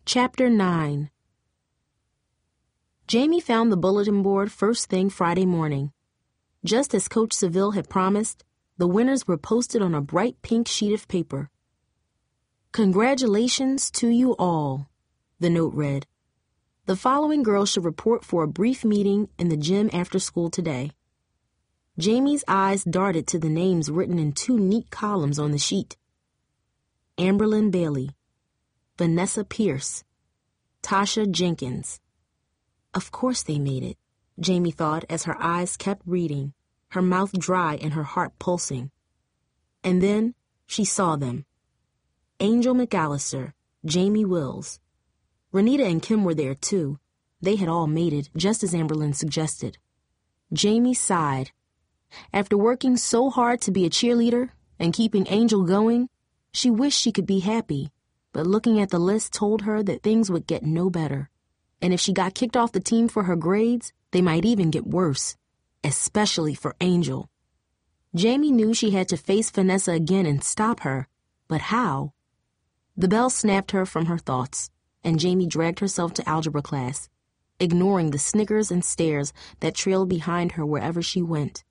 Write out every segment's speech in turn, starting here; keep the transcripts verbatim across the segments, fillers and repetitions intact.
Chapter nine. Jamie found the bulletin board first thing Friday morning. Just as Coach Seville had promised, the winners were posted on a bright pink sheet of paper. "Congratulations to you all," the note read. "The following girls should report for a brief meeting in the gym after school today." Jamie's eyes darted to the names written in two neat columns on the sheet. Amberlyn Bailey, Vanessa Pierce, Tasha Jenkins. Of course they made it, Jamie thought as her eyes kept reading, her mouth dry and her heart pulsing. And then she saw them. Angel McAllister, Jamie Wills. Renita and Kim were there too. They had all made it, just as Amberlyn suggested. Jamie sighed. After working so hard to be a cheerleader and keeping Angel going, she wished she could be happy, but looking at the list told her that things would get no better. And if she got kicked off the team for her grades, they might even get worse, especially for Angel. Jamie knew she had to face Vanessa again and stop her, but how? The bell snapped her from her thoughts, and Jamie dragged herself to algebra class, ignoring the snickers and stares that trailed behind her wherever she went.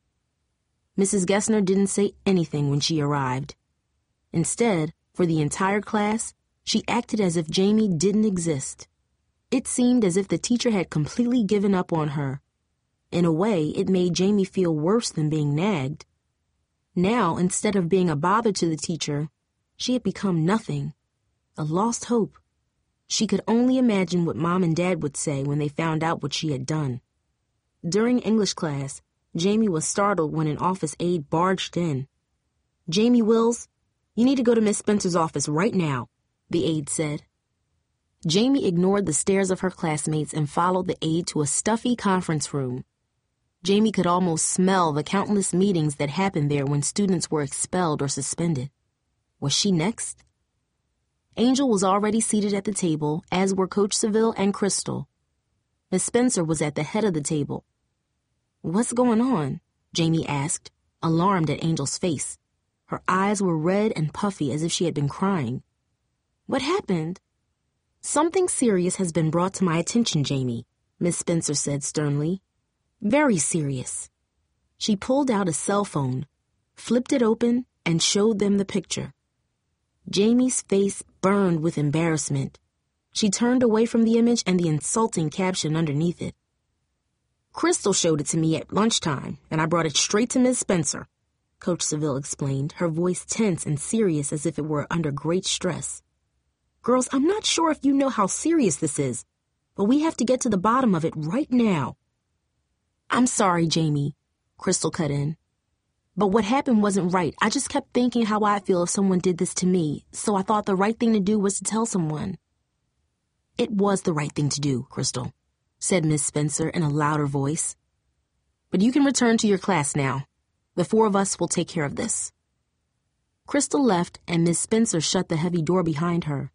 Missus Gessner didn't say anything when she arrived. Instead, for the entire class, she acted as if Jamie didn't exist. It seemed as if the teacher had completely given up on her. In a way, it made Jamie feel worse than being nagged. Now, instead of being a bother to the teacher, she had become nothing, a lost hope. She could only imagine what Mom and Dad would say when they found out what she had done. During English class, Jamie was startled when an office aide barged in. "Jamie Wills, you need to go to Miss Spencer's office right now," the aide said. Jamie ignored the stares of her classmates and followed the aide to a stuffy conference room. Jamie could almost smell the countless meetings that happened there when students were expelled or suspended. Was she next? Angel was already seated at the table, as were Coach Seville and Crystal. Miss Spencer was at the head of the table. "What's going on?" Jamie asked, alarmed at Angel's face. Her eyes were red and puffy as if she had been crying. "What happened?" "Something serious has been brought to my attention, Jamie," Miss Spencer said sternly. "Very serious." She pulled out a cell phone, flipped it open, and showed them the picture. Jamie's face burned with embarrassment. She turned away from the image and the insulting caption underneath it. "Crystal showed it to me at lunchtime, and I brought it straight to Miss Spencer," Coach Seville explained, her voice tense and serious as if it were under great stress. "Girls, I'm not sure if you know how serious this is, but we have to get to the bottom of it right now." "I'm sorry, Jamie," Crystal cut in. "But what happened wasn't right. I just kept thinking how I'd feel if someone did this to me, so I thought the right thing to do was to tell someone." "It was the right thing to do, Crystal," said Miss Spencer in a louder voice. "But you can return to your class now. The four of us will take care of this." Crystal left, and Miss Spencer shut the heavy door behind her.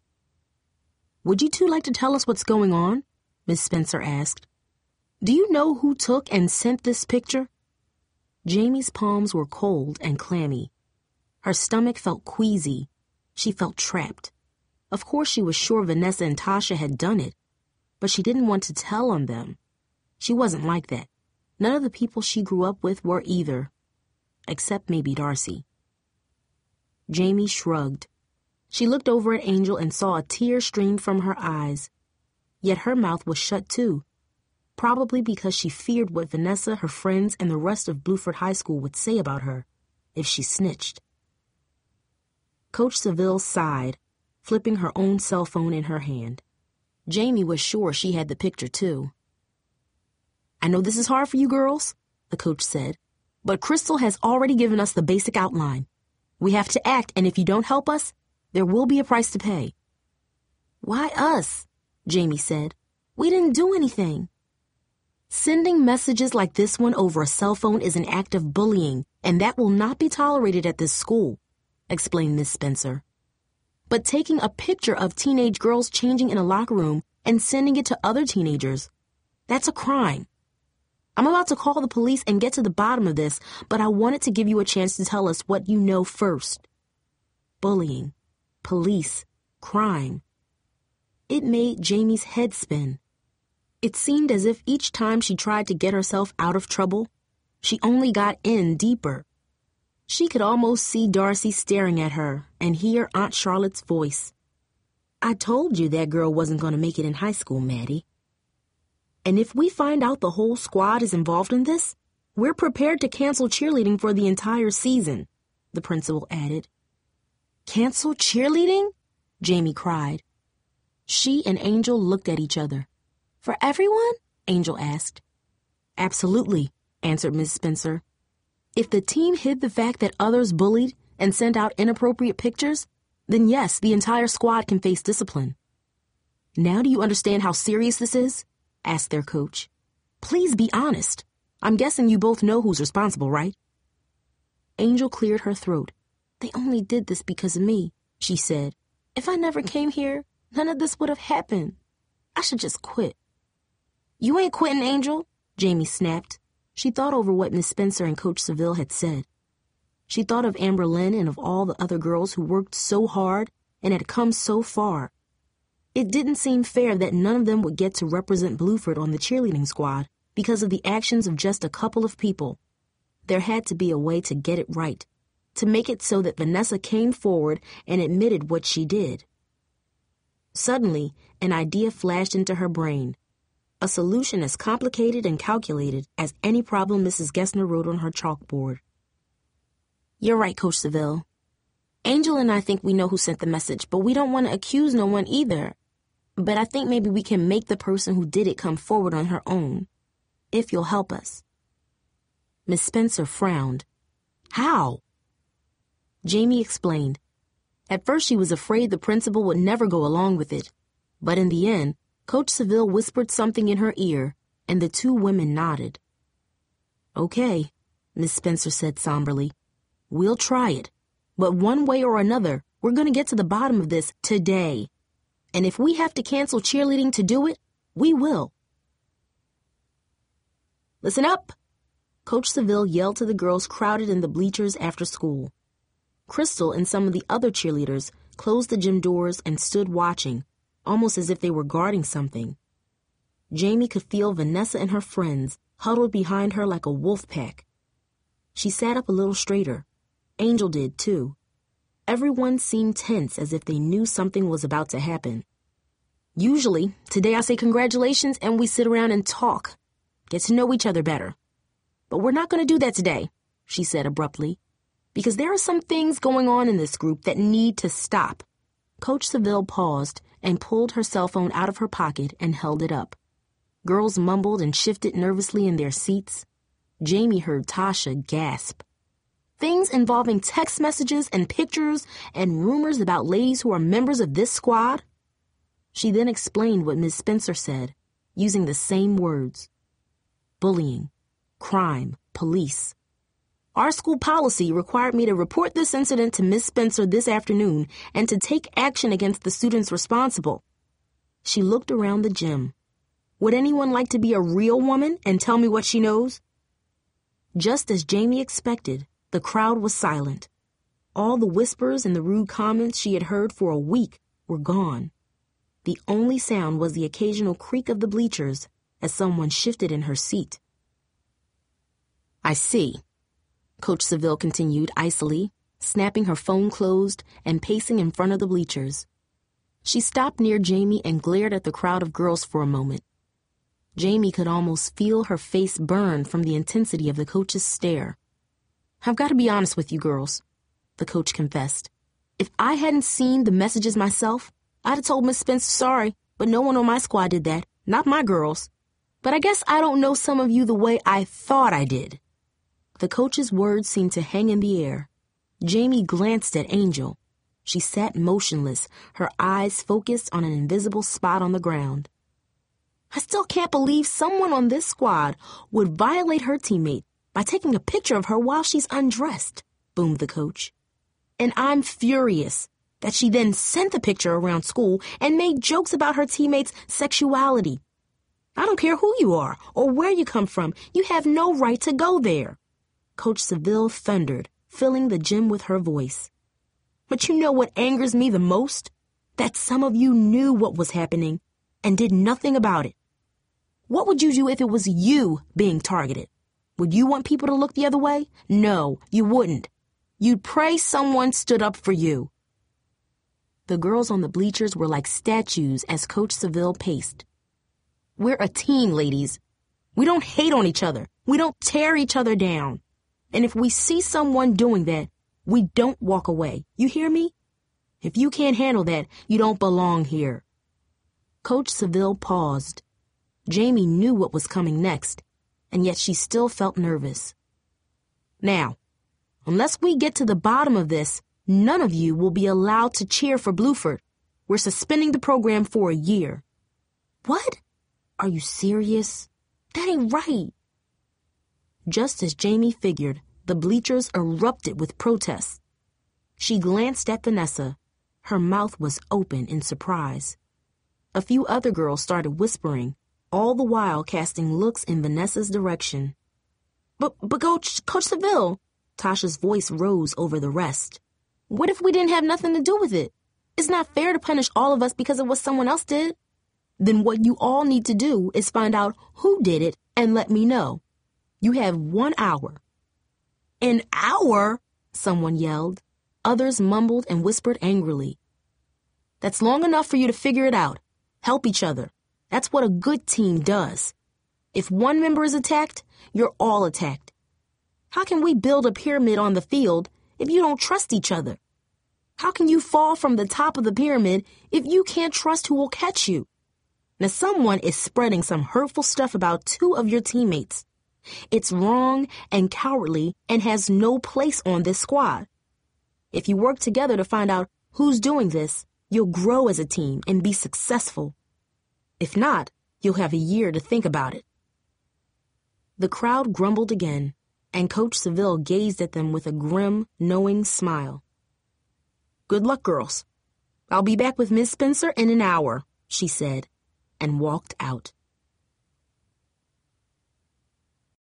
"Would you two like to tell us what's going on?" Miss Spencer asked. "Do you know who took and sent this picture?" Jamie's palms were cold and clammy. Her stomach felt queasy. She felt trapped. Of course she was sure Vanessa and Tasha had done it, but she didn't want to tell on them. She wasn't like that. None of the people she grew up with were either, except maybe Darcy. Jamie shrugged. She looked over at Angel and saw a tear stream from her eyes. Yet her mouth was shut too, probably because she feared what Vanessa, her friends, and the rest of Bluford High School would say about her if she snitched. Coach Seville sighed, flipping her own cell phone in her hand. Jamie was sure she had the picture too. "I know this is hard for you girls," the coach said, "but Crystal has already given us the basic outline. We have to act, and if you don't help us, there will be a price to pay." "Why us?" Jamie said. "We didn't do anything." "Sending messages like this one over a cell phone is an act of bullying, and that will not be tolerated at this school," explained Miss Spencer. "But taking a picture of teenage girls changing in a locker room and sending it to other teenagers, that's a crime. I'm about to call the police and get to the bottom of this, but I wanted to give you a chance to tell us what you know first." Bullying, police, crime. It made Jamie's head spin. It seemed as if each time she tried to get herself out of trouble, she only got in deeper. She could almost see Darcy staring at her and hear Aunt Charlotte's voice. "I told you that girl wasn't going to make it in high school, Maddie. And if we find out the whole squad is involved in this, we're prepared to cancel cheerleading for the entire season," the principal added. "Cancel cheerleading?" Jamie cried. She and Angel looked at each other. "For everyone?" Angel asked. "Absolutely," answered Miz Spencer. "If the team hid the fact that others bullied and sent out inappropriate pictures, then yes, the entire squad can face discipline." "Now do you understand how serious this is?" asked their coach. "Please be honest. I'm guessing you both know who's responsible, right?" Angel cleared her throat. "They only did this because of me," she said. "If I never came here, none of this would have happened. I should just quit." "You ain't quitting, Angel," Jamie snapped. She thought over what Miss Spencer and Coach Seville had said. She thought of Amber Lynn and of all the other girls who worked so hard and had come so far. It didn't seem fair that none of them would get to represent Blueford on the cheerleading squad because of the actions of just a couple of people. There had to be a way to get it right, to make it so that Vanessa came forward and admitted what she did. Suddenly, an idea flashed into her brain. A solution as complicated and calculated as any problem Missus Gessner wrote on her chalkboard. "You're right, Coach Seville. Angel and I think we know who sent the message, but we don't want to accuse no one either. But I think maybe we can make the person who did it come forward on her own, if you'll help us." Miss Spencer frowned. "How?" Jamie explained. At first she was afraid the principal would never go along with it, but in the end, Coach Seville whispered something in her ear, and the two women nodded. "Okay," Miss Spencer said somberly. "We'll try it, but one way or another, we're going to get to the bottom of this today. And if we have to cancel cheerleading to do it, we will." "Listen up!" Coach Seville yelled to the girls crowded in the bleachers after school. Crystal and some of the other cheerleaders closed the gym doors and stood watching, almost as if they were guarding something. Jamie could feel Vanessa and her friends huddled behind her like a wolf pack. She sat up a little straighter. Angel did, too. Everyone seemed tense as if they knew something was about to happen. "Usually, today I say congratulations and we sit around and talk, get to know each other better. But we're not going to do that today," she said abruptly, "because there are some things going on in this group that need to stop." Coach Seville paused and pulled her cell phone out of her pocket and held it up. Girls mumbled and shifted nervously in their seats. Jamie heard Tasha gasp. "Things involving text messages and pictures and rumors about ladies who are members of this squad?" She then explained what Miss Spencer said, using the same words. "Bullying, crime, police. Our school policy required me to report this incident to Miss Spencer this afternoon and to take action against the students responsible." She looked around the gym. Would anyone like to be a real woman and tell me what she knows? Just as Jamie expected, the crowd was silent. All the whispers and the rude comments she had heard for a week were gone. The only sound was the occasional creak of the bleachers as someone shifted in her seat. "I see," Coach Seville continued icily, snapping her phone closed and pacing in front of the bleachers. She stopped near Jamie and glared at the crowd of girls for a moment. Jamie could almost feel her face burn from the intensity of the coach's stare. "I've got to be honest with you girls," the coach confessed. "If I hadn't seen the messages myself, I'd have told Miss Spencer sorry, but no one on my squad did that, not my girls. But I guess I don't know some of you the way I thought I did." The coach's words seemed to hang in the air. Jamie glanced at Angel. She sat motionless, her eyes focused on an invisible spot on the ground. "I still can't believe someone on this squad would violate her teammate by taking a picture of her while she's undressed," boomed the coach. "And I'm furious that she then sent the picture around school and made jokes about her teammate's sexuality. I don't care who you are or where you come from, you have no right to go there." Coach Seville thundered, filling the gym with her voice. "But you know what angers me the most? that some of you knew what was happening and did nothing about it. What would you do if it was you being targeted? Would you want people to look the other way? No, you wouldn't. You'd pray someone stood up for you. The girls on the bleachers were like statues as Coach Seville paced. We're a team, ladies. We don't hate on each other. We don't tear each other down. And if we see someone doing that, we don't walk away. You hear me? If you can't handle that, you don't belong here. Coach Seville paused. Jamie knew what was coming next, and yet she still felt nervous. Now, unless we get to the bottom of this, none of you will be allowed to cheer for Bluford. We're suspending the program for a year. What? Are you serious? That ain't right. Just as Jamie figured, the bleachers erupted with protests. She glanced at Vanessa. Her mouth was open in surprise. A few other girls started whispering, all the while casting looks in Vanessa's direction. But, but Coach, Coach Seville, Tasha's voice rose over the rest. What if we didn't have nothing to do with it? It's not fair to punish all of us because of what someone else did. Then what you all need to do is find out who did it and let me know. You have one hour. An hour? Someone yelled. Others mumbled and whispered angrily. That's long enough for you to figure it out. Help each other. That's what a good team does. If one member is attacked, you're all attacked. How can we build a pyramid on the field if you don't trust each other? How can you fall from the top of the pyramid if you can't trust who will catch you? Now someone is spreading some hurtful stuff about two of your teammates. It's wrong and cowardly and has no place on this squad. If you work together to find out who's doing this, you'll grow as a team and be successful. If not, you'll have a year to think about it. The crowd grumbled again, and Coach Seville gazed at them with a grim, knowing smile. Good luck, girls. I'll be back with Miss Spencer in an hour, she said, and walked out.